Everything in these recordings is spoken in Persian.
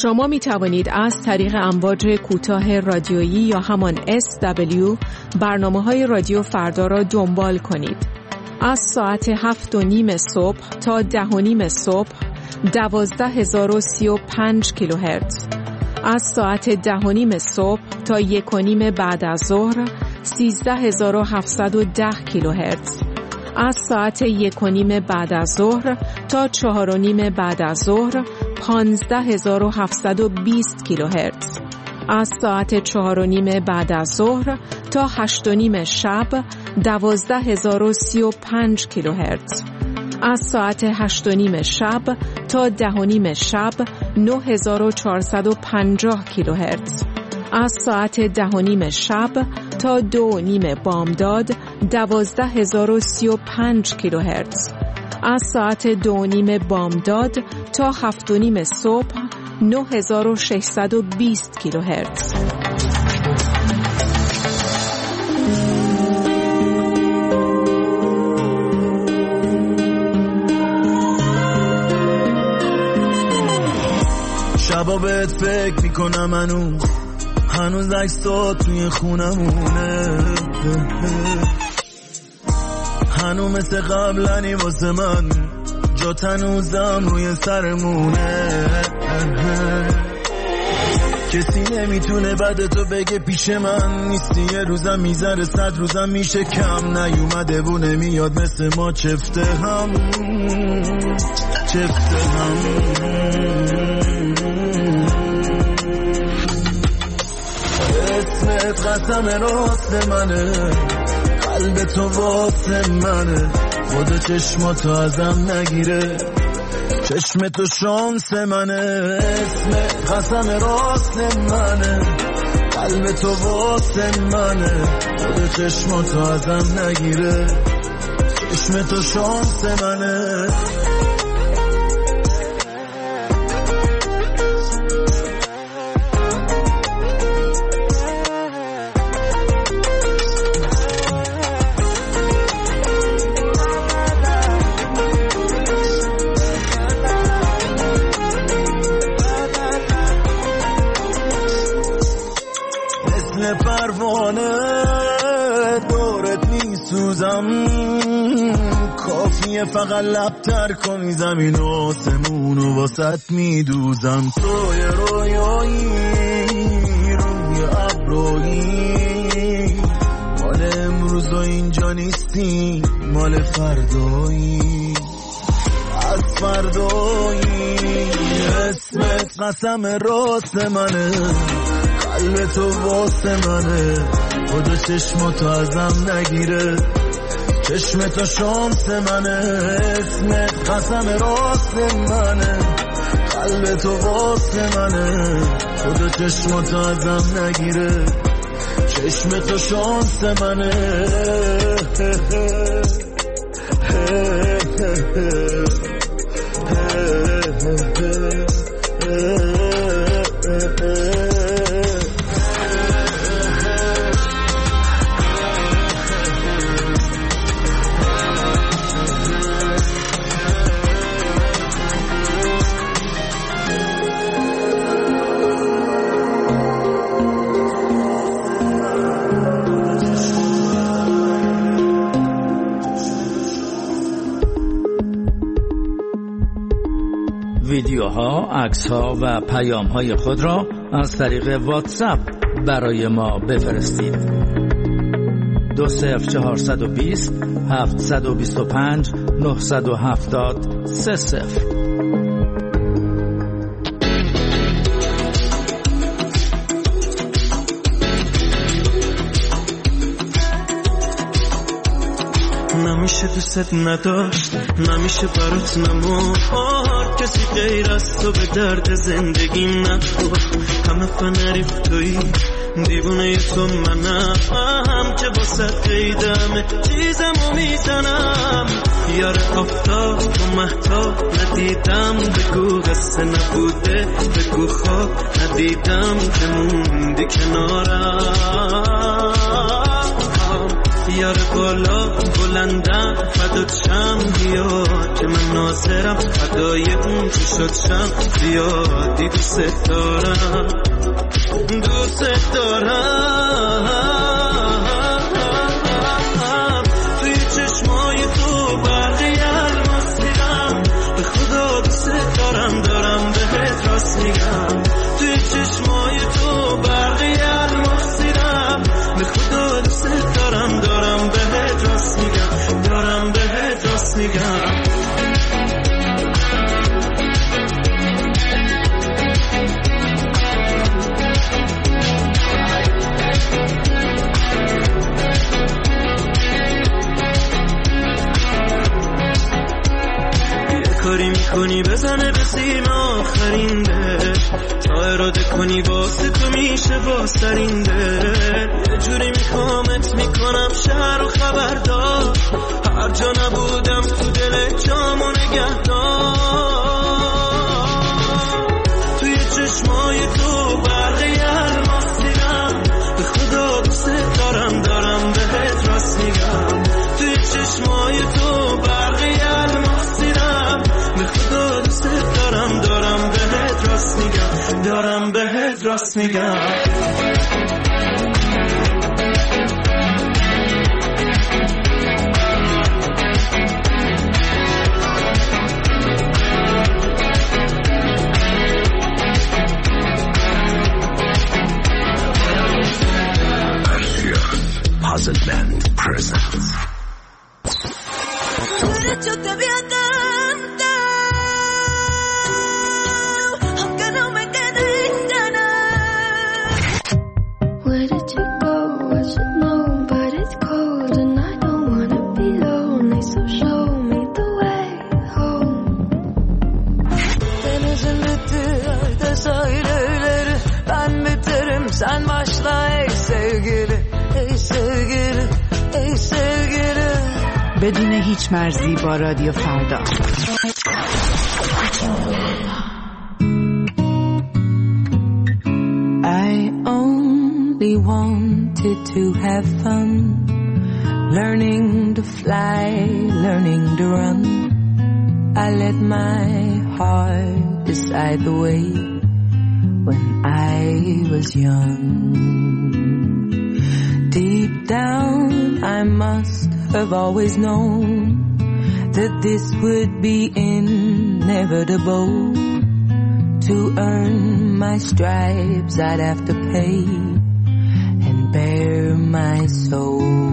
شما می توانید از طریق امواج کوتاه رادیویی یا همان SW برنامه‌های رادیو فردا را دنبال کنید. از ساعت 7:30 صبح تا 10:30 صبح 12035 کیلوهرتز. از ساعت 10:30 صبح تا 1:30 بعد از ظهر 13710 کیلوهرتز. از ساعت 1:30 بعد از ظهر تا 4:30 بعد از ظهر 15720 کیلوهرتز. از ساعت 4:30 بعد از ظهر تا 8:30 شب 12035 کیلوهرتز. از ساعت 8:30 شب تا 10:30 شب 9450 کیلوهرتز. از ساعت 10:30 شب تا 2:30 بامداد 12035 کیلوهرتز. از ساعت 2:30 بامداد تا 7:30 صبح 9620 کیلوهرتز. شبا بهت فکر میکنم هنوز عکسات توی خونمونه، هنوز مثل قبلنی واسه من، جات هنوزم روی سرمونه. کسی نمیتونه بعد تو بگه پیش من نیستی، یه روزم میذاره 100 روزم میشه کم، نیومده و نمیاد مثل ما چفته هم. اسمت قسم راست منه، قلب تو واسه منه، خدا چشماتو ازم نگیره، چشم تو شانس منه. اسمت قسم راست منه، قلب تو واسه منه، خدا چشماتو ازم نگیره، چشم تو شانس منه. پروانه دورت میسوزم، کافیه فقط لبتر کنی زمین و آسمونو واسط میدوزم. توی رویایی روی ابرویی، مال امروز و اینجا نیستی، مال فردایی از فردایی. اسمت قسم راست منه، قلب تو واسه منه، خدا چشماتو ازم نگیره، چشم تو شانس منه. اسمت قسم راست منه، قلب تو واسه منه، خدا چشماتو ازم نگیره، چشم تو شانس منه. ویدیوها، عکس‌ها و پیام‌های خود را از طریق واتساپ برای ما بفرستید. 20420 725 970 30. نمیشه دوست نداشت، نمیشه برات نموار، کسی غیر از تو به درد زندگی نخور. همه فنریف توی دیوونه تو منم، که واسه قیدمه چیزمو میزنم. یار آفتاب و مهتاب ندیدم، بگو قصه نبوده، بگو خواب ندیدم که موندی کنارم. یار بالا بلندم فدات شم بیا که من ناظرم فدای اون که شد شم زیادی دوست دارم توی چشمای تو برقی الماس میرم به خدا دوست دارم بهت راست میگم توی چشمای تو برقی الماس میرم به خدا دوست دارم بهت راست میگم بهت راست میگم کاری میکنی بزنه به سیم آخرین ده تا اراده کنی واسه تو میشه باسرینده یه جوری میکامت میکنم شهر و خبردار هر جا نبودم تو دل جامو نگهدار توی چشمای تو برقی الماس دیدم به خدا دوست دارم بهت راست میگم توی چشمای تو برقی الماس دیدم به خدا دوست دارم بهت راست میگم بهت راست میگم Puzzle Band presents Where did you go? I should know, but it's cold and I don't wanna be lonely, so show me the way home. Denizin bitti, ayda sahilleri, ben biterim, sen başla ey sevgili, ey sevgili, ey sevgili. بدون هیچ مرزی با رادیو فردا. I only wanted to have fun, learning to fly, learning to run. I let my heart decide the way when I was young. Deep down I must have always known that this would be inevitable. To earn my stripes I'd have to pay and bare my soul.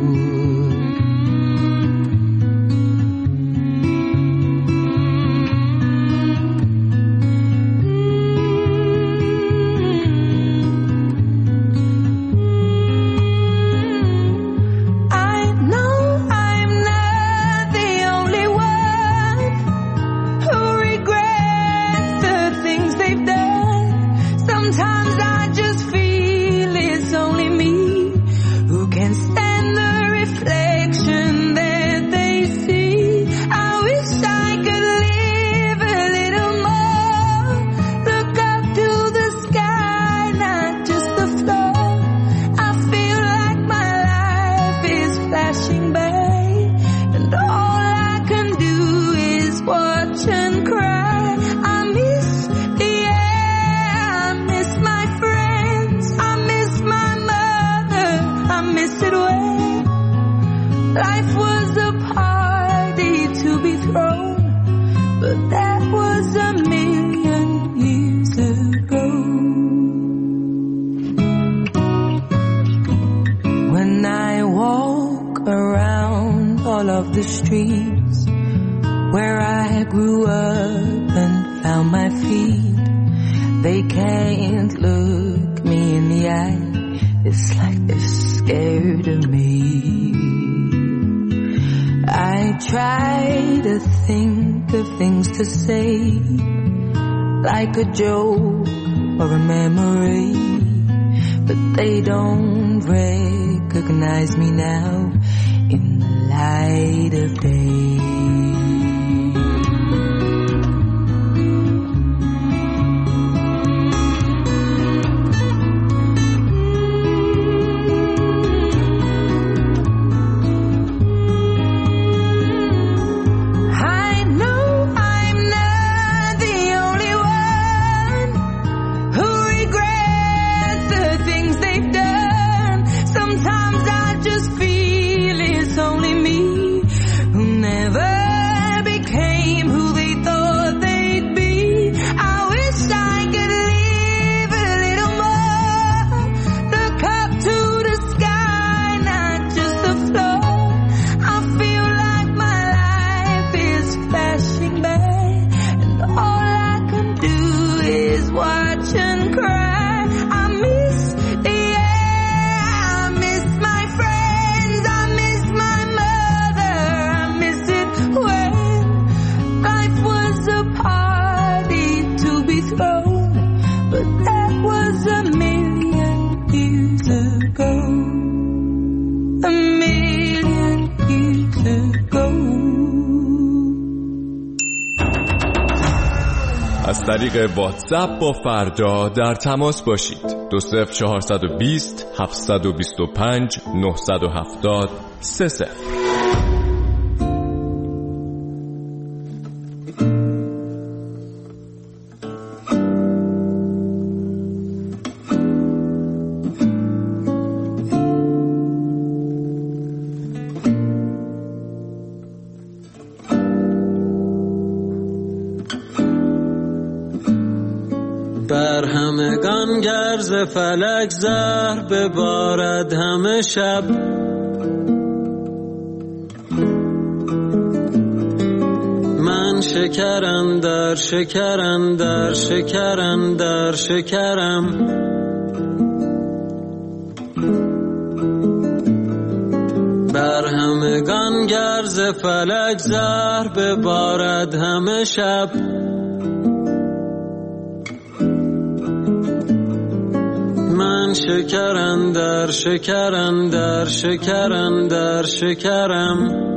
The streets where I grew up and found my feet, they can't look me in the eye. It's like they're scared of me. I try to think of things to say, like a joke or a memory, but they don't recognize me now in the light of day. was a party to be thrown, but that was a million years ago. A million years ago. از طریق واتساپ با فردا در تماس باشید. 20420 725 970 30. بر همگان گرز فلک زهر ببارد همه شب. من شکرم در شکرم در شکرم در شکرم. بر همگان گرز فلک زهر ببارد همه شب. من شکرم در شکرم در شکرم در شکرم.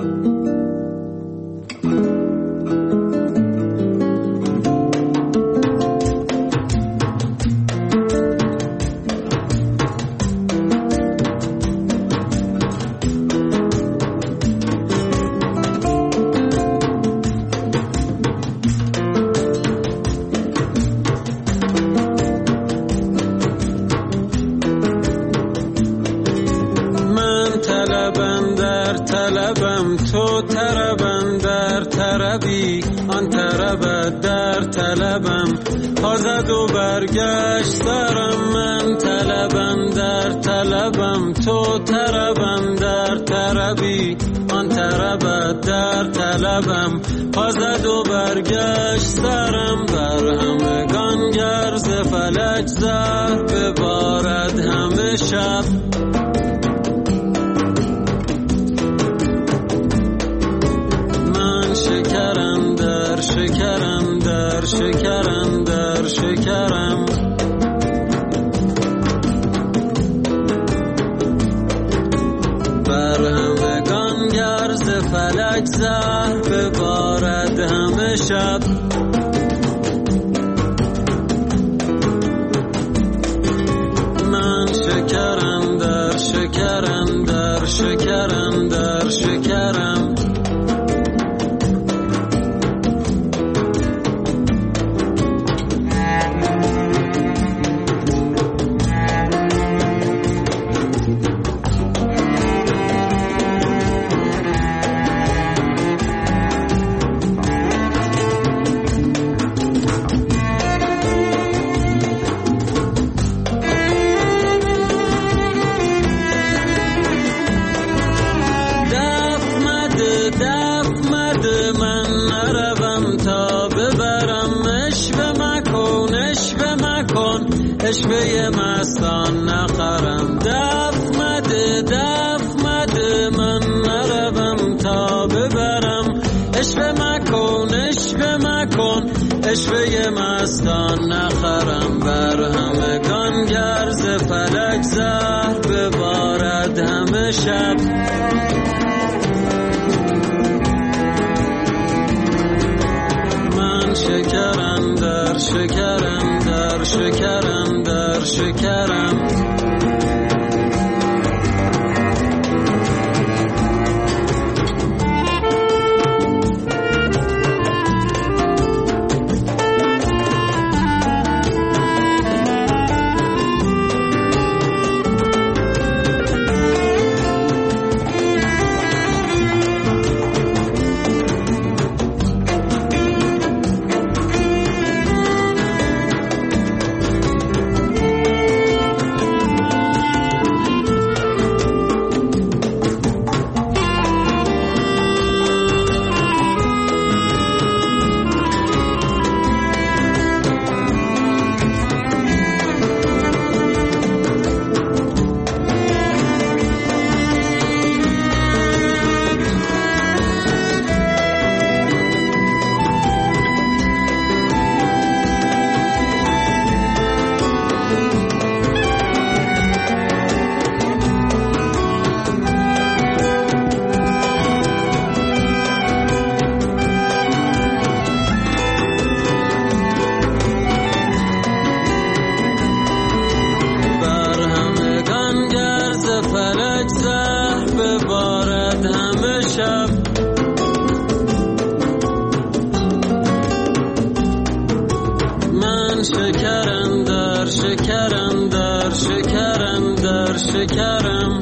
طلبم تو طربم در طربی آن طربت در طلبم آزد و برگشت سرم. من طلبم در طلبم تو طربم در طربی آن طربت در طلبم آزد و برگشت سرم. بر همگان گرز فلک زهر ببارد همه شب. شکرم در شکرم در شکرم در شکرم. بر همگان گرز فلک زهر ببارد همه شب. من شکرم در شکرم در شکرم در شکرم. اشوه مستان نخرم دف مده من نروم تا ببرم. اشوه مکن اشوه مستان نخرم. بر همگان گرز فلک زهر ببارد همه شب. من شکرم در شکرم در شکرم در شکرم. شکرم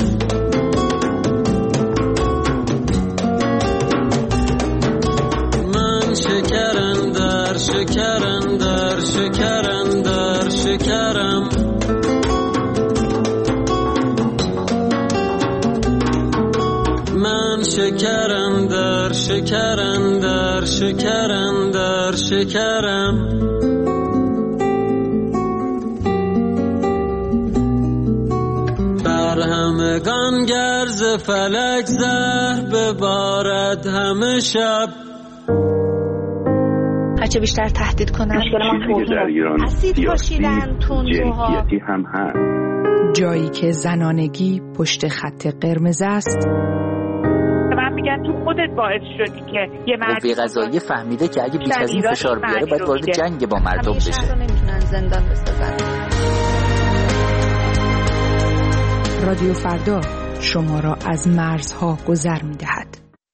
من شکرم در شکرم در شکرم در شکرم من شکرم در شکرم در شکرم در شکرم بر همگان گرز فلک زهر ببارد همه شب هرچه بیشتر تهدید کنن مشکل ما در ایران اسید پاشیدن جنسیتی هم هست. جایی که زنانگی پشت خط قرمز است. من میگن تو خودت باعث شدی که یه قوه قضاییه فهمیده که اگه بیش از این فشار بیاره باید وارد جنگ با مردم بشه. شهر رو نمیتونن زندان بسازن. رادیو فردا شما را از مرزها گذر می‌دهد.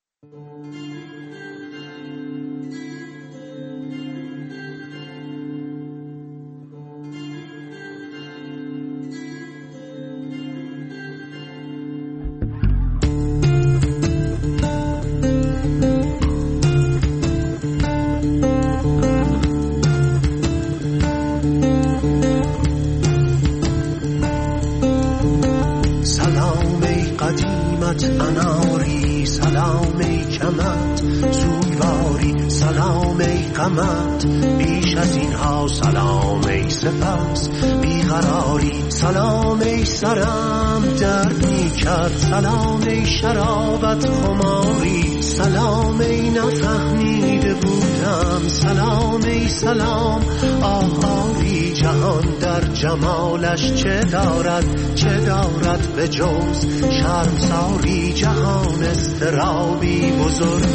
اناری سلام ای کمت سوگواری سلام ای قمت بیش از اینها سلام ای سپس بیقراری سلام ای سرم درد می کرد سلام ای شرابت خماری سلام ای نفهمیده بودم سلام ای سلام آهاری جهان در جمالش چه دارد به جز شرمساری جهان استرابی بزرگ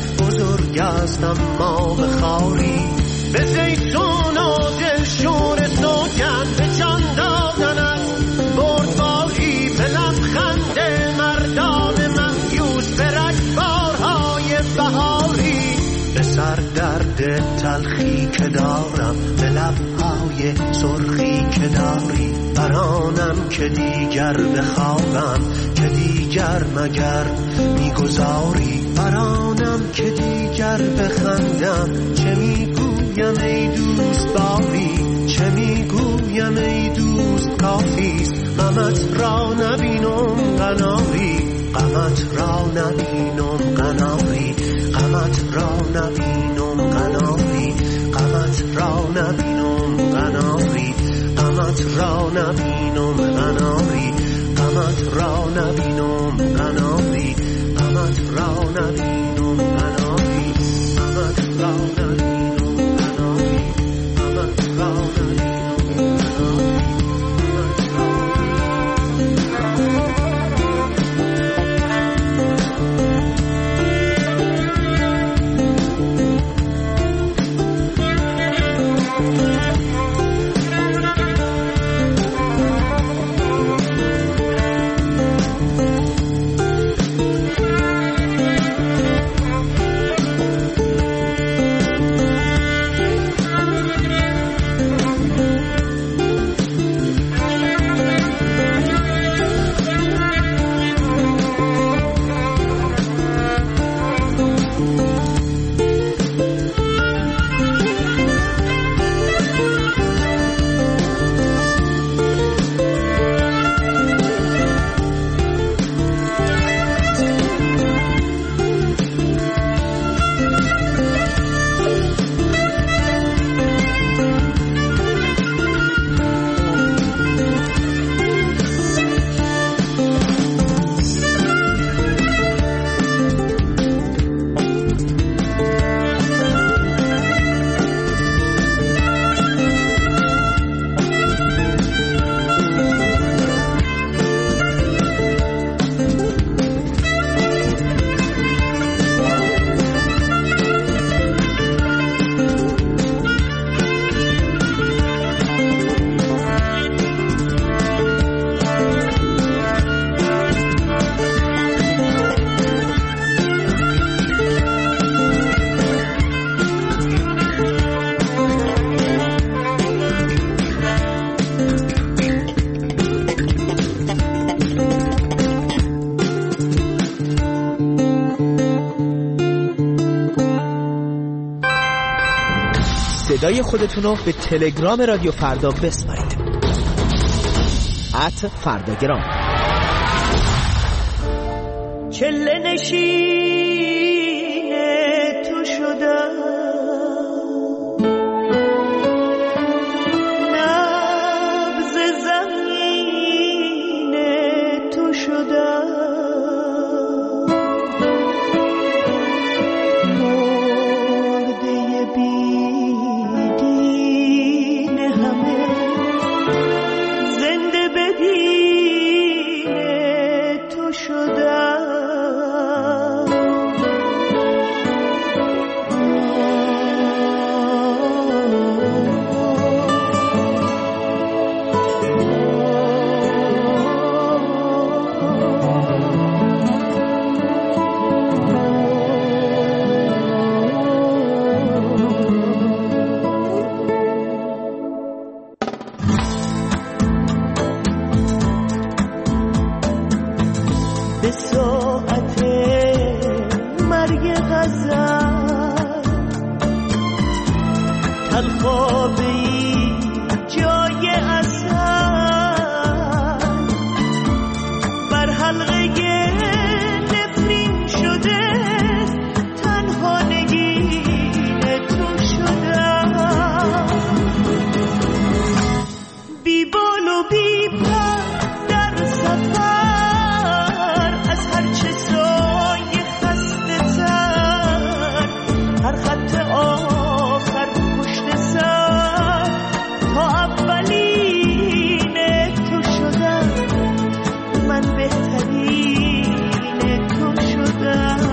است اما به خاری به زیتون و دلشور سوگند به جان دادنت بردباری به لبخند مردان مهیوس به رگبارهای بهاری به سر درد تلخی که دارم به لبهای سرخی که داری برانم که دیگر بخوابم که دیگر مگر میگذاری برانم که دیگر بخندم چه میگویم ای دوست باری چه میگویم ای دوست کافیست غمت را نبینم قناری غمت را نبینم قناری غمت را نبینم قناری غمت را نبینم قناری غمت را نبینم قناری غمت را نبینم قناری غمت را نبینم قناری غمت را نبینم قناری غمت را نبینم صدای خودتون رو به تلگرام رادیو فردا بسپارید. @فرداگرام. چله نشین تو شدم، نبض زمین تو شدم، مرده بیدین همه زنده بدین تو شدم. به ساعت مرگ غزل تلخابی جای اصل بر حلقه نفرین شده، تنها نگین تو شدم. بی بال و بی پر در سفر، از هرچه سایه خسته تر، هر خط آخر پشت سر، تا اولین تو شدم، من بهترین تو شدم.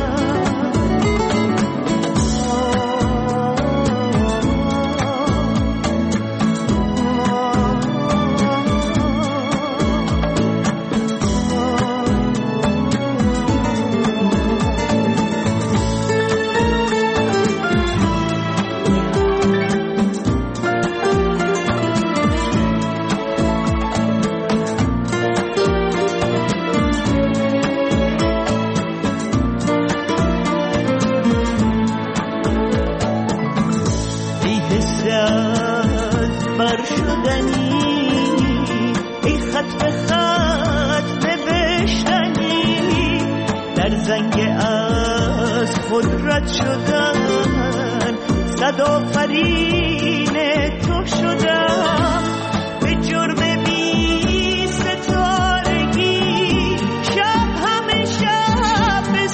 بر شدنی ای خط به خط نوشتنی، در زنگ از خود رد شدن، صد آفرین تو شدم. به جرم بی ستارگی شب همه شب به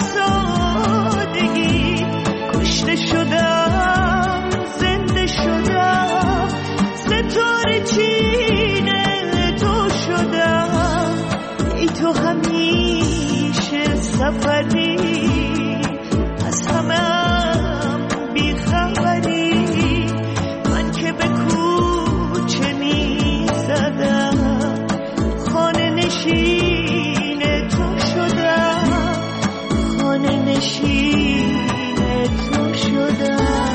سادگی کشته شدم، زنده شدم، ستاره چینه تو شدم. ای تو همیشه سفری، از همم بیخبری، من که به کوچه می زدم، خانه نشین تو شدم، خانه نشین تو شدم.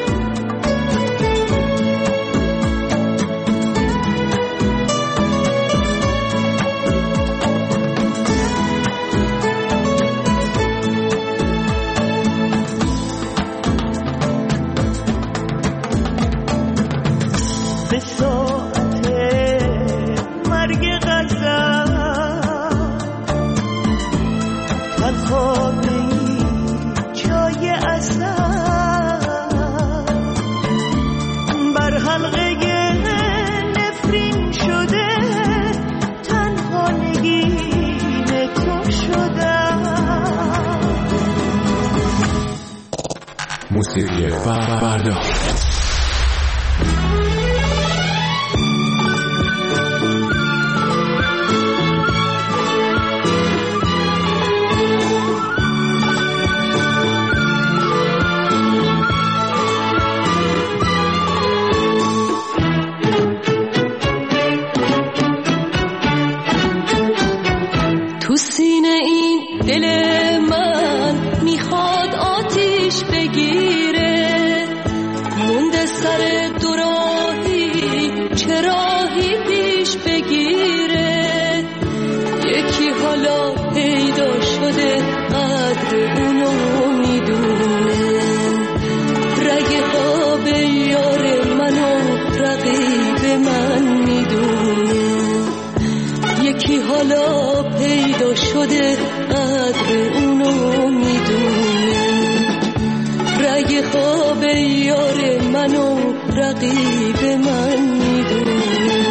به ساعت مرگ غزل تلخابی جای اصل بر حلقه نفرین شده، تنها نگین تو شدم. موسیقی فردا. تو سینه این دل من میخواد آتیش بگیره، مونده سر دوران یار منو رقیب من میدونه.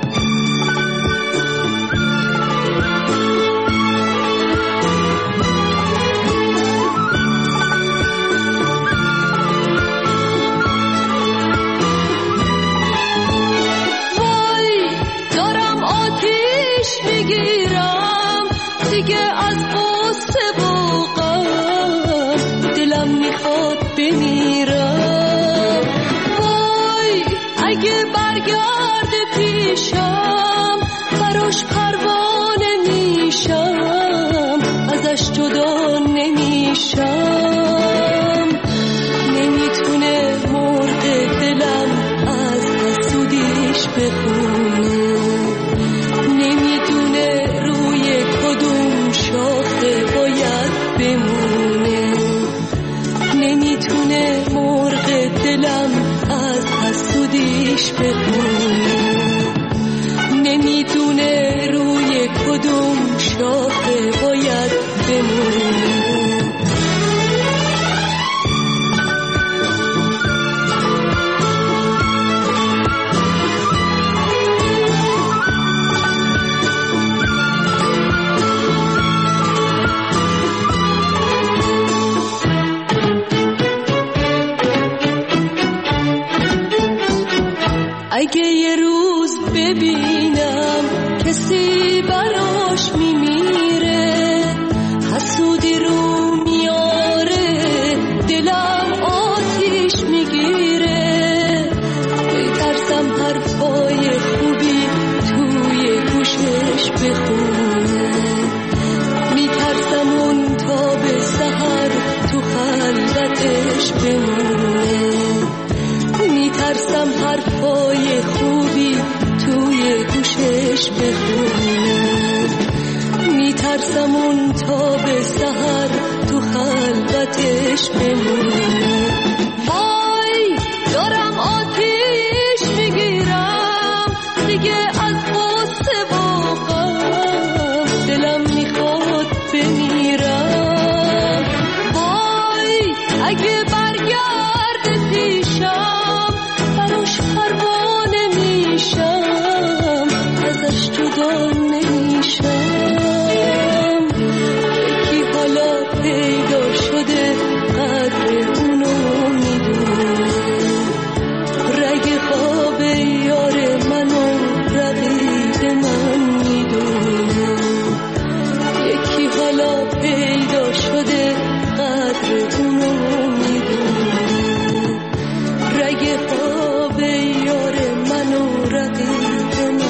وای دارم آتیش میگیرم دیگه از قصه و غم، دلم میخواد بمیرم. وای اگه برگرد پیشم براش پروانه میشم، ازش جدا نمیشم. نمیتونه مرغ دلم از حسودیش بخونه، نمیدونه روی کدوم شاخه باید بمونه. نمیتونه مرغ دلم از حسودیش بخونه، نمیدونه روی کدوم شاخه باید بمونه. اگه یه روز ببینم کسی براش میمیره، حسودی رو میاره، دلم آتیش میگیره. میترسم حرفای خوبی توی گوشش بخونه، میترسم اون تا به سحر تو خلوتش بمونه. میترسم حرفای خوبی توی گوشش بخونه، میترسم اون تا به سحر تو خلوتش بمونه. وای دارم آتیش میگیرم دیگه از قصه و غم، دلم میخواد بمیرم. وای اگه برگرد پیشم براش پروانه میشم، ازش جدا نمیشم. یکی حالا پیدا شده قدر اونو میدونه، رگ خواب یار منو رقیب من میدونه. یکی حالا پیدا شده قدر اونو میدونه، رگ خواب یار منو رقیب من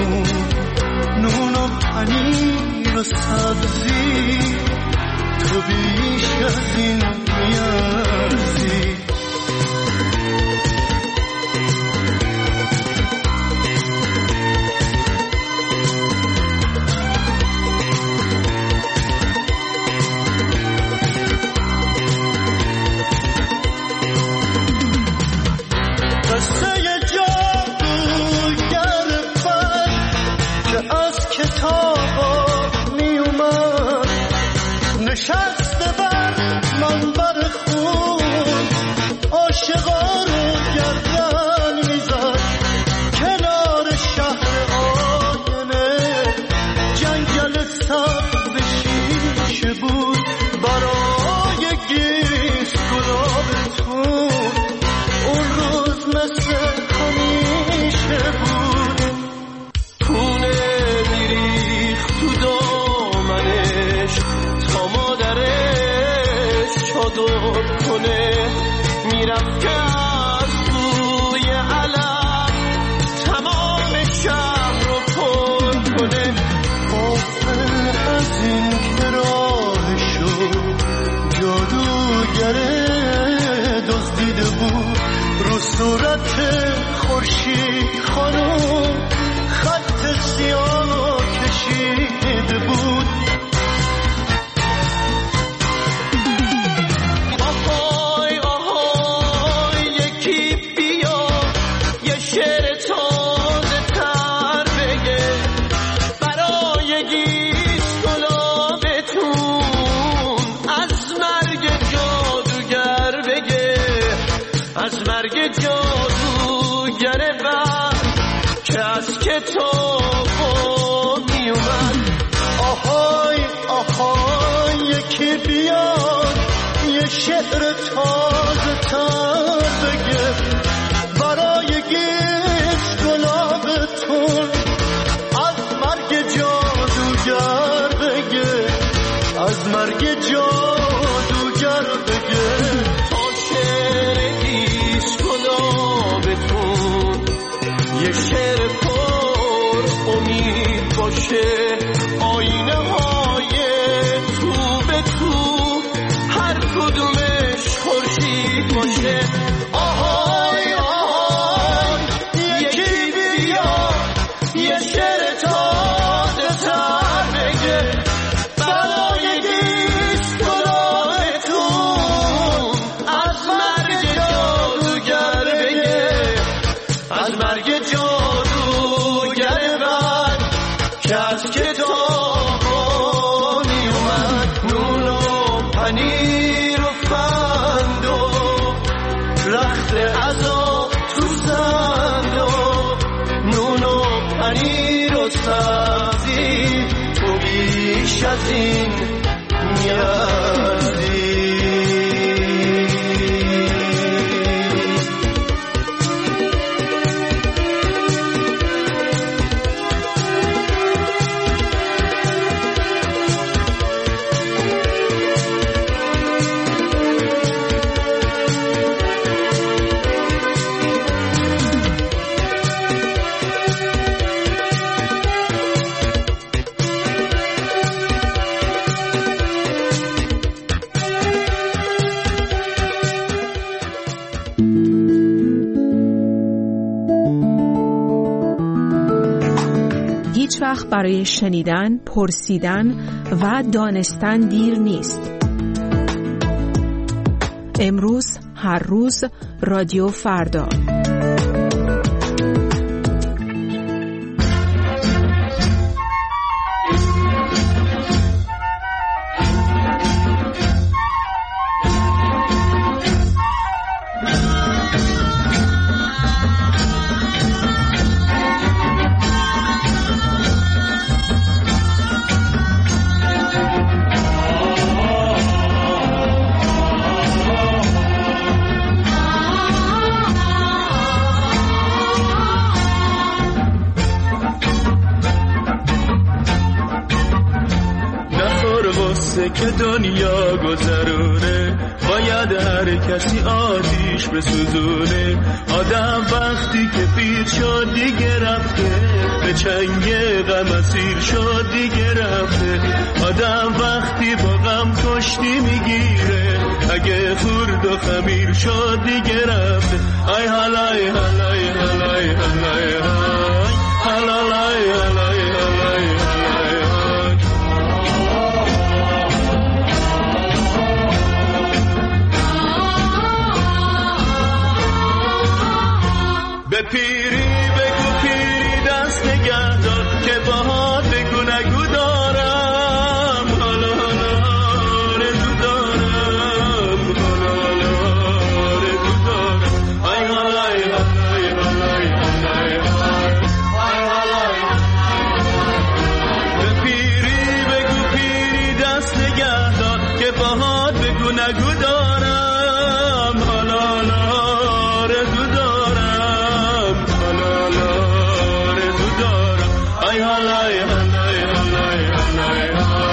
خانوم، نون و پنیر و سبزی، تو بیش از این میارزی. نشسته بر منبر خون، عاشقا رو گردن میزد کنار شهر آینه. جنگل سبز شیشه بود برای گیس گلابتون، اون روز مثل همیشه بود. پونه میریخت تو دامنش تا مادرش چادر کنه، میرفت که از بوی علم تمام شهر رو پر کنه. غافل از این که راهشو جادوگر دزدیده بود، رو صورت خورشید خانوم خط سیاه کشیده بود. کتابو می اومد. آهای آهای یکی بیاد یه شعر تازه تر بگه برای گیس گلابتون، از مرگ جادوگر بگه، از مرگ جادوگر بگه. تا شعر گیس گلابتون یه شعر امید باشه، آینه های تو به تو هر کدومش خورشید باشه. آهای آهای یکی بیا یه شعر تازه تر بگه برای گیس گلابتون، از مرگ جادوگر بگه، از مرگ جادوگر بعد که از کتابا می اومد. نون و پنیر و فند و رخت عذاب تو صندوق، نون و پنیر و سبزی، تو بیش از این میارزی. هیچ وقت برای شنیدن، پرسیدن و دانستن دیر نیست. امروز، هر روز، رادیو فردا. غصه که دنیا گذرونه، باید هر کسی آتیش بسوزونه. آدم وقتی که پیر شد دیگه رفته، به چنگ غم اسیر شد دیگه رفته. آدم وقتی با غم کشتی میگیره، اگه خورد و خمیر شد دیگه رفته. ای حالای حالای حالای حالای حالای حالای حالای به پیری بگو پیری دست نگه دار که باهات بگو نگو دارم. حالا حالا آرزو دارم، حالا حالا آرزو دارم. ای حالای حالای حالای حالای حالای. به پیری بگو پیری دست نگه دار که باهات بگو نگو دارم. حالا حالا آرزو دارم، ای حالای حالای حالای حالای.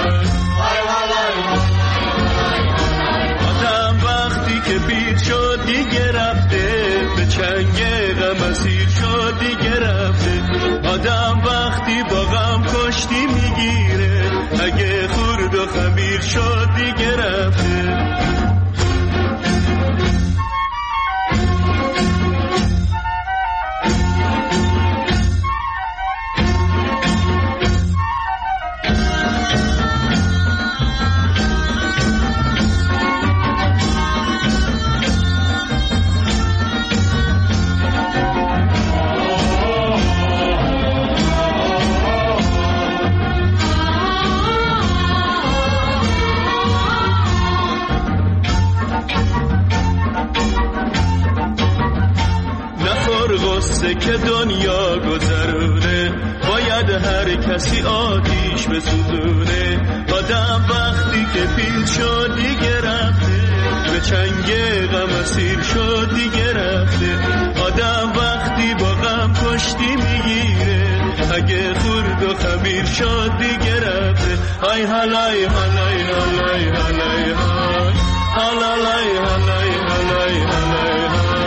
آدم وقتی که پیر شد دیگه رفته، به چنگ غم اسیر شد دیگه رفته. آدم وقتی با غم کشتی میگیره، اگه خورد و خمیر شد دیگه رفته. که دنیا گذرونه، باید هر کسی آتیش بسوزونه. آدم وقتی که پیر شد دیگه رفته، به چنگ غم اسیر شد دیگه رفته. آدم وقتی با غم کشتی میگیره، اگه خورد و خمیر شد دیگه رفته. ای حالای حالای حالای حالای حالای حالای حالای حالای.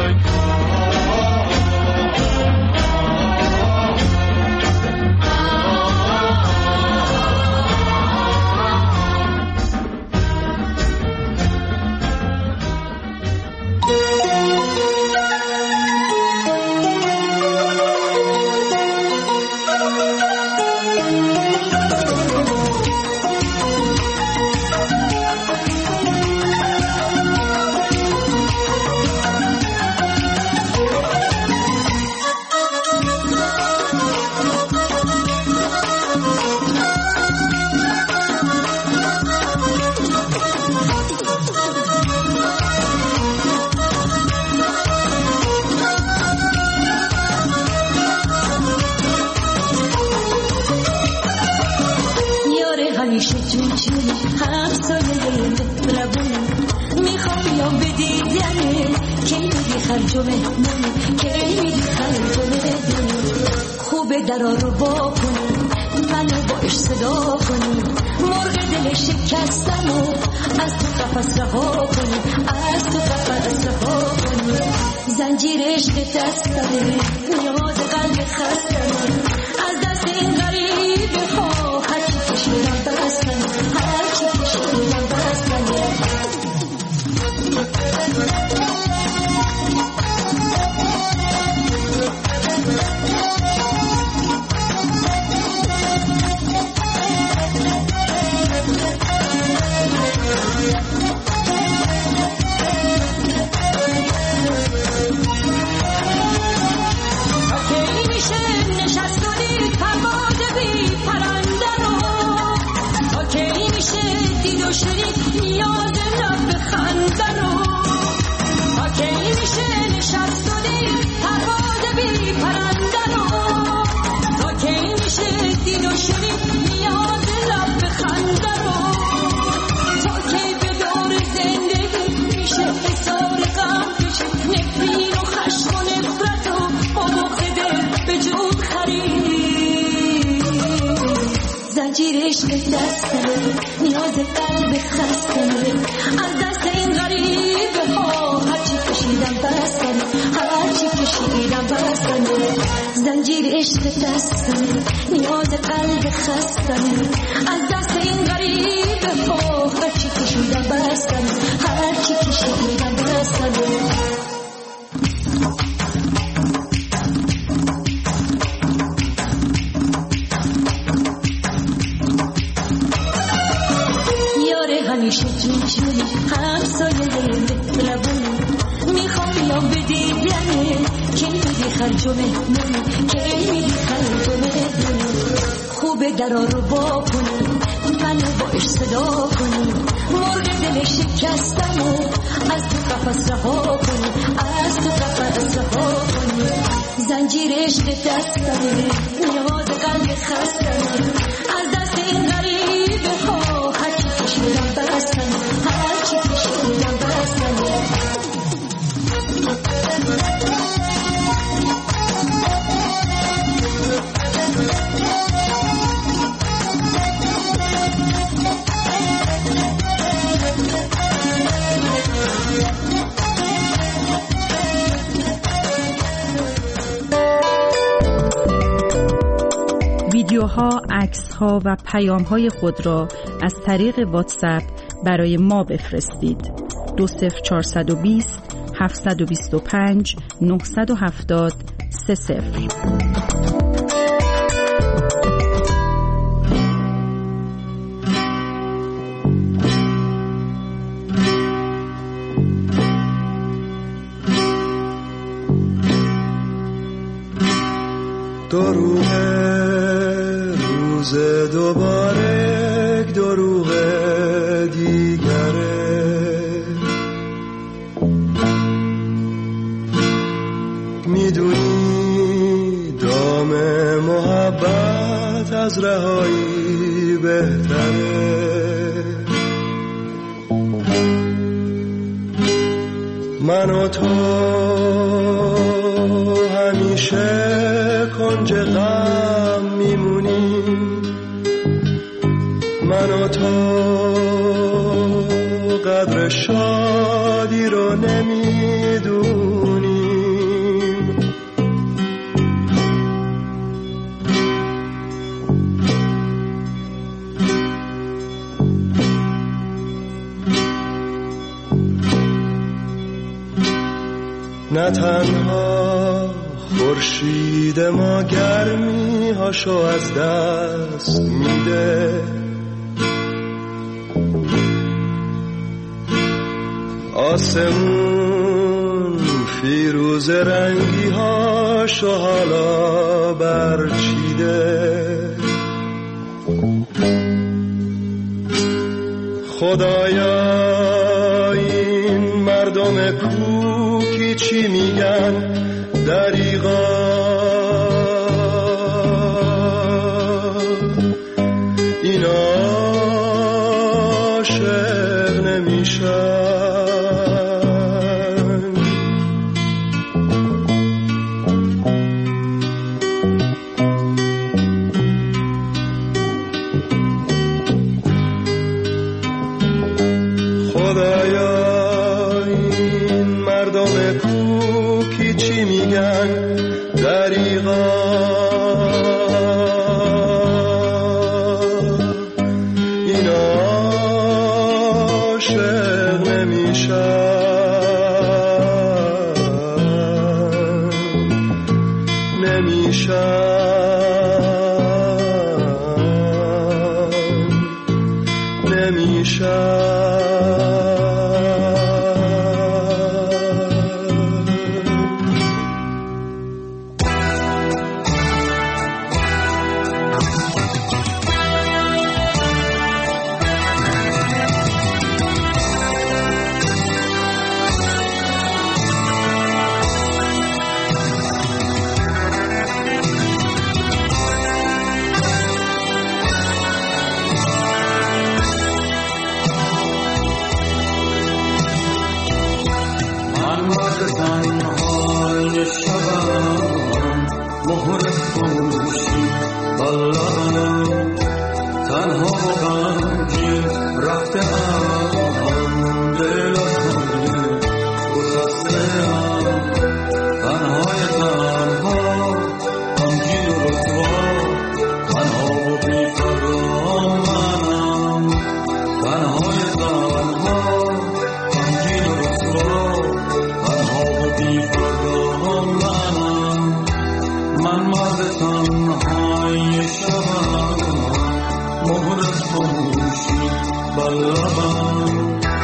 درا رو با کنی، منو باش صدا کنی، مرغ دل شکستم و از تو قفس رها کنی، از تو قفس رها کنی. زنجیر عشق دست داره، نیاز قلب خستم، از دست این غریب ها هر چی کشیدم بستم، هر چی کشیدم بستم. زنجیر عشق دستمه نیاز قلب خستمه از دست این غریبه ها هرچی کشیدم بستمه هرچی کشیدم بستمه زنجیر عشق دستمه نیاز قلب خستمه از دست این غریبه ها هرچی کشیدم بستمه هرچی کشیدم بستمه همیشه جوجوری همسایه مهربونی میخوام بیام به دیدنه که میدی خرج و مهمونی که میدی خرج و مهمونی خوبه درا رو با کنی منو باش صدا کنی مرغ دل شکستم و از تو قفس رها کنی از تو قفس رها کنی زنجیر عشق دستمه نیاز قلب خستمه از دست این غریبه ها هرچی کشیدم بستمه هرچی کشیدم بستمه ویدیوها، عکس‌ها و پیام‌های خود را از طریق واتساپ برای ما بفرستید. 20420 725 970 30. روز دوباره دروغ دیگره میدونی دام محبت از رهایی بهتره من و تو همیشه کنج غم میمونیم من و تو قدر شادی رو نمیدونیم نه تنها خورشید ما گرمی هاشو از دست میده آسمون فیروز رنگی هاشو حالا برچیده خدایا این مردم کوکی چی میگن دریغا این عاشق نمیشن خدایا این مردم کوکی چی میگن دریغا این عاشق نمیشن مهر خاموشی بالله تنها و غمگین رفته‌ام، دل از همه گسسته‌ام، تنهای تنها غمگین و رسوا، تنها و بی‌فرام منم، تنهای تنها غمگین و رسوا، تنها و بی‌فرام منم. من مرد تنهای شبم، مهر از خاموشی بر لبم.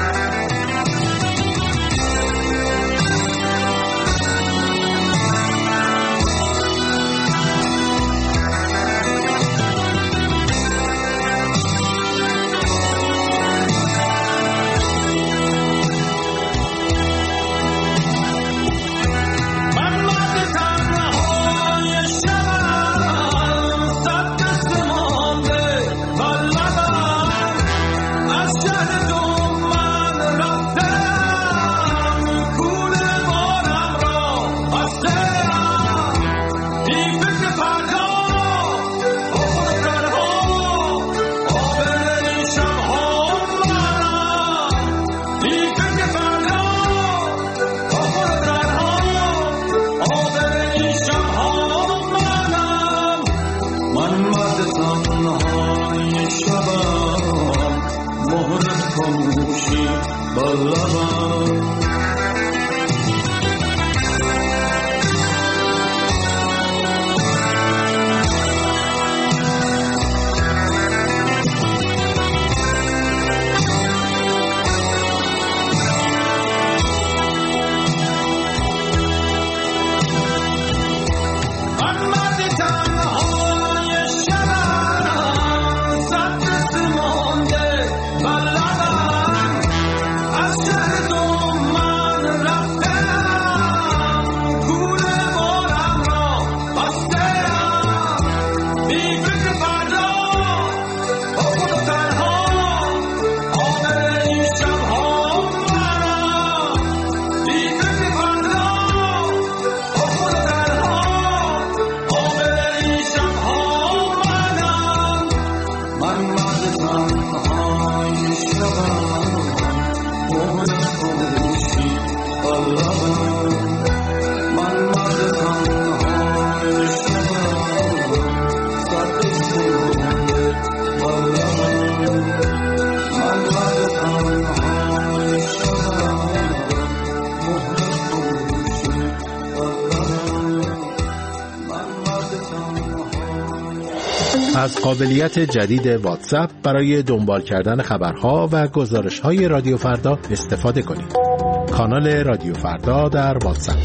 از قابلیت جدید واتساپ برای دنبال کردن خبرها و گزارش‌های رادیو فردا استفاده کنید. کانال رادیو فردا در واتساپ.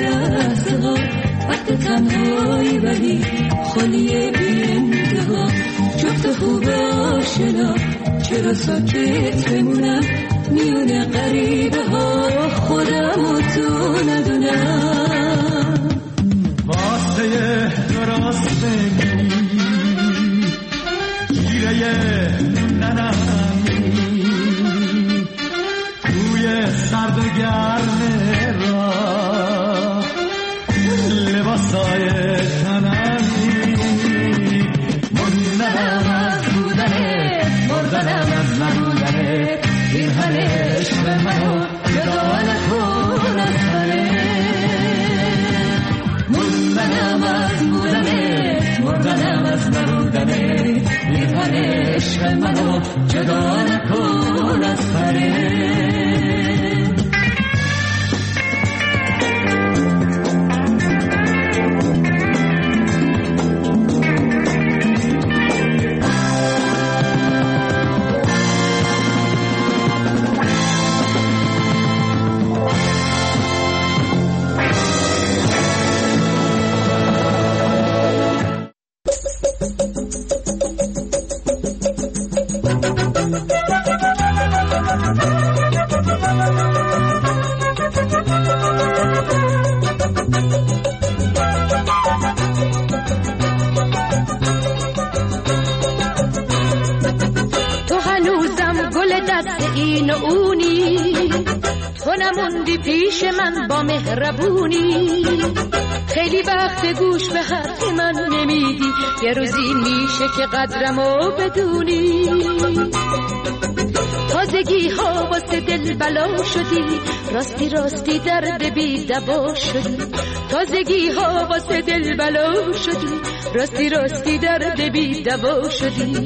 تنهایی ولی خالی بی انتها دلم چرا ساکت بمونم میونه غریبه ها خودم و تو ندونم واسه درست بگی گیره ننمی توی سرد و گرم راه لباسای تنمی موندنم از بودنه مردنم از نبودنه این همه عشق منو جدا نکن از منه موندنم از بودنه مردنم از نبودنه این همه عشق منو جدا نکن از منه نموندی پیش من با مهربونی خیلی وقت گوش به حرف من نمیدی یه روزی میشه که قدرمو بدونی تازگی ها واسه دل بلا شدی راستی راستی درد بی دوا شدی تازگی ها واسه دل بلا شدی راستی راستی درد بی دوا شدی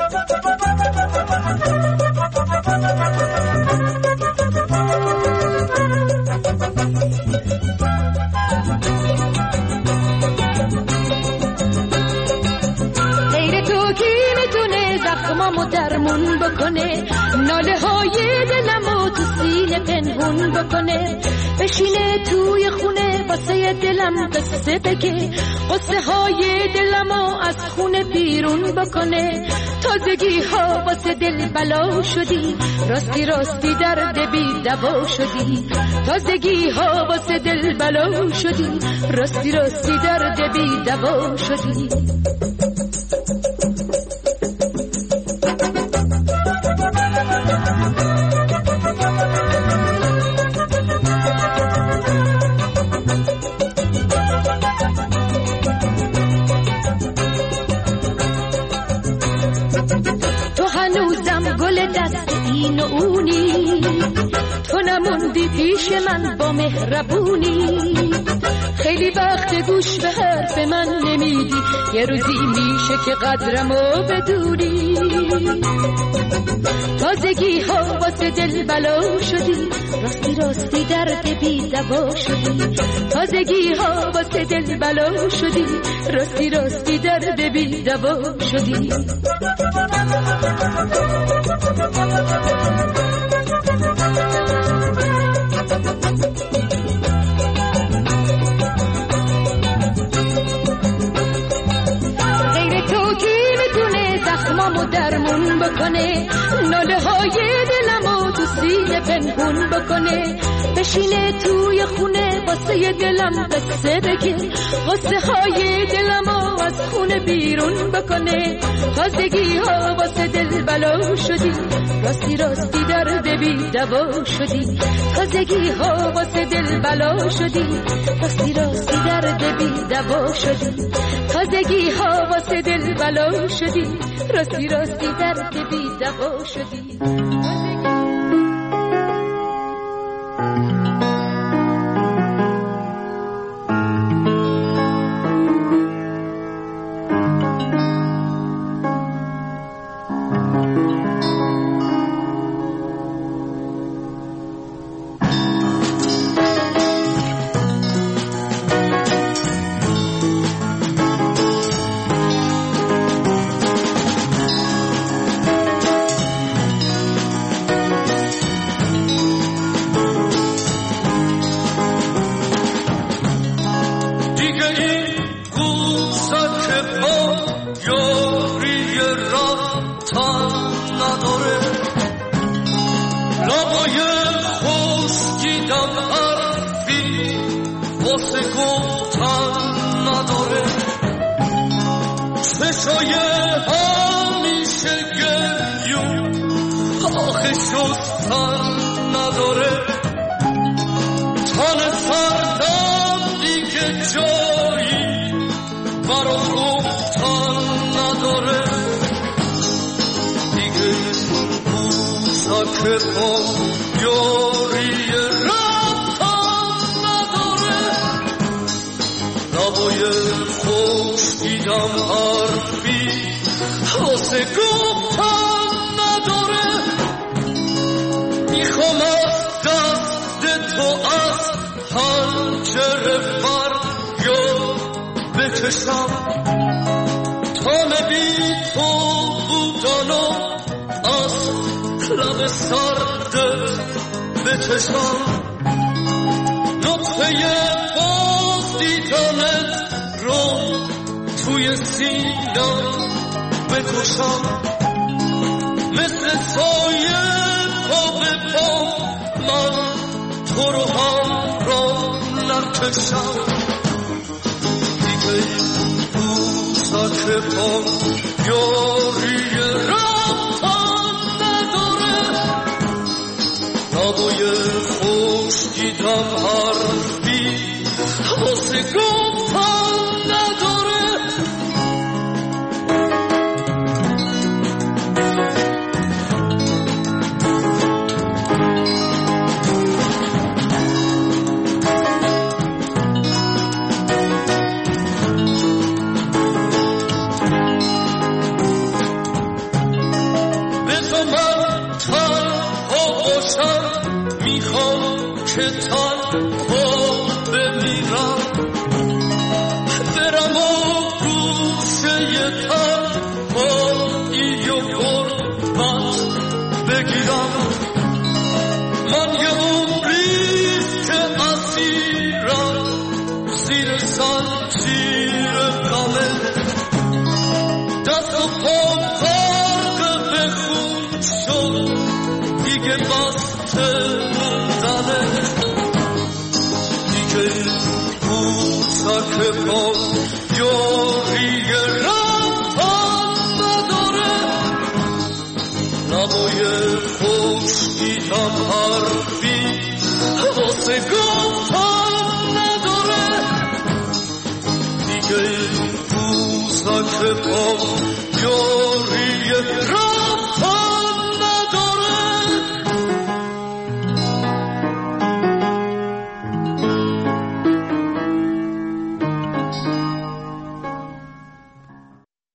غیر تو کی میتونه زخمامو درمون بکنه ناله های دلمو تو سینه پنهون بکنه بشینه توی خونه واسه دلم قصه بگه قصه های دلمو از خونه بیرون بکنه تازگی ها واسه دل بلا شدی راستی راستی درد بی دوا شدی تازگی ها واسه دل بلا شدی راستی راستی درد بی دوا شدی نموندی پیش من با مهربونی خیلی وقت گوش به حرف من نمیدی یه روزی میشه که قدرمو بدونی تازگی ها واسه دل بلا شدی راستی راستی درد بی دوا شدی تازگی ها واسه دل بلا شدی راستی راستی درد بی دوا شدی غیر تو کی میتونه زخمامو درمون بکنه ناله های دلمو تو سینه پنهون بکنه بشینه توی خونه واسه دلم قصه بگه قصه های دلمو از خونه بیرون بکنه تازگی ها واسه دل بلا شدی راستی راستی درد بی دوا شدی تازگی ها واسه دل بلا شدی راستی راستی درد بی دوا شدی تازگی ها واسه دل بلا شدی راستی راستی درد بی دوا شدی چشای همیشه گریون آخه شستن نداره تن سردم دیگه جایی برا گفتن نداره دیگه بوسک با یاری رفتن نداره لبای خوش دیدم حرفی واسه گفتن نداره میخوام از دست تو از پنجره فریاد بکشم تا بی تو بودنو از لب سردت بکشم نطفه باز دیدنت رو توی سینم بکشم مثل سایه پا به پا من تو رو همراه نکشم دیگه بوسک پا یاری رفتن نداره نبای خوش دیدم حرفی واسه گفتن نداره که تنها بمیرم برم و گوشه تنهایی و غربت بگیرم من یه عمریست که اسیرم زیر زنجیر غمه دست و پام غرق به خون شد دیگه بسته بوسک با یاری رفتن نداره نبای خوش دیدم حرفی واسه گفتن نداره دیگه بوسک با یاری رفتن